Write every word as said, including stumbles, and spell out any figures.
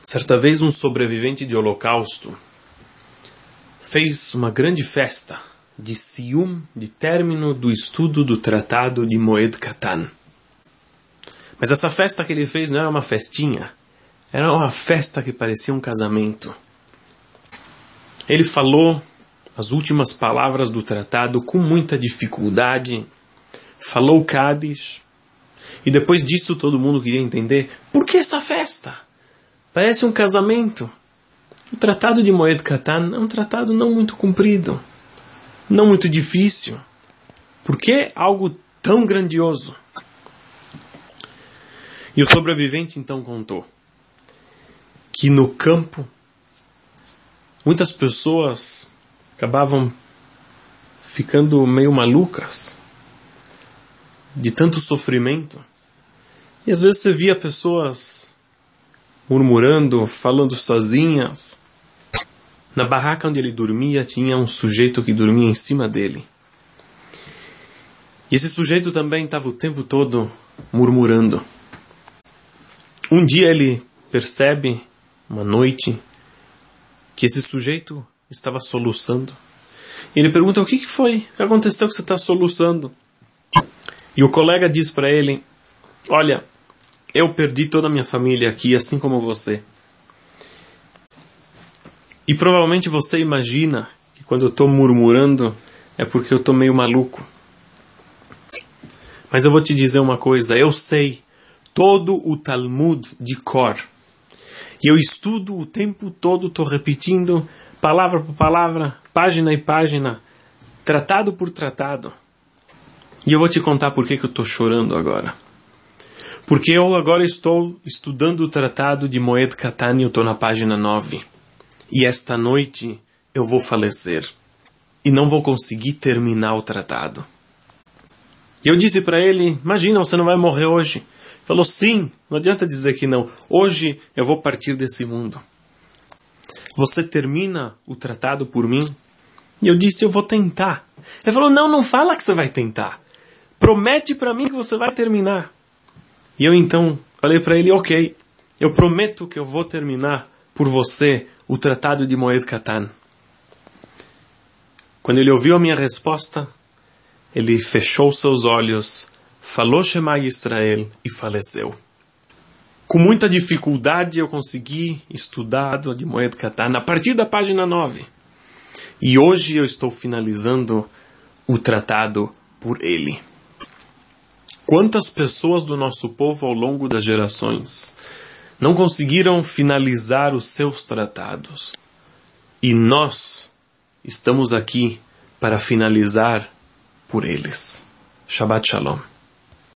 Certa vez um sobrevivente de Holocausto fez uma grande festa de Siyum, de término do estudo do Tratado de Moed Katan. Mas essa festa que ele fez não era uma festinha, era uma festa que parecia um casamento. Ele falou as últimas palavras do tratado com muita dificuldade, falou Kadish, e depois disso todo mundo queria entender por que essa festa? Parece um casamento. O tratado de Moed Katan é um tratado não muito comprido, não muito difícil. Por que algo tão grandioso? E o sobrevivente então contou que no campo muitas pessoas acabavam ficando meio malucas de tanto sofrimento. E às vezes você via pessoas murmurando, falando sozinhas. Na barraca onde ele dormia tinha um sujeito que dormia em cima dele. E esse sujeito também estava o tempo todo murmurando. Um dia ele percebe, uma noite, que esse sujeito estava soluçando. E ele pergunta: o que, que foi? O que aconteceu que você está soluçando? E o colega diz para ele: olha, eu perdi toda a minha família aqui, assim como você. E provavelmente você imagina que quando eu estou murmurando é porque eu estou meio maluco. Mas eu vou te dizer uma coisa, eu sei todo o Talmud de cor. E eu estudo o tempo todo, estou repetindo, palavra por palavra, página e página, tratado por tratado. E eu vou te contar por que, que eu estou chorando agora. Porque eu agora estou estudando o tratado de Moed Katan e eu estou na página nove. E esta noite eu vou falecer. E não vou conseguir terminar o tratado. E eu disse para ele: imagina, você não vai morrer hoje. Ele falou: sim, não adianta dizer que não. Hoje eu vou partir desse mundo. Você termina o tratado por mim? E eu disse: eu vou tentar. Ele falou: não, não fala que você vai tentar. Promete para mim que você vai terminar. E eu então falei para ele: ok, eu prometo que eu vou terminar por você o tratado de Moed Katan. Quando ele ouviu a minha resposta, ele fechou seus olhos, falou Shema Yisrael e faleceu. Com muita dificuldade eu consegui estudar de Moed Katan a partir da página nove. E hoje eu estou finalizando o tratado por ele. Quantas pessoas do nosso povo ao longo das gerações não conseguiram finalizar os seus tratados? E nós estamos aqui para finalizar por eles. Shabbat Shalom.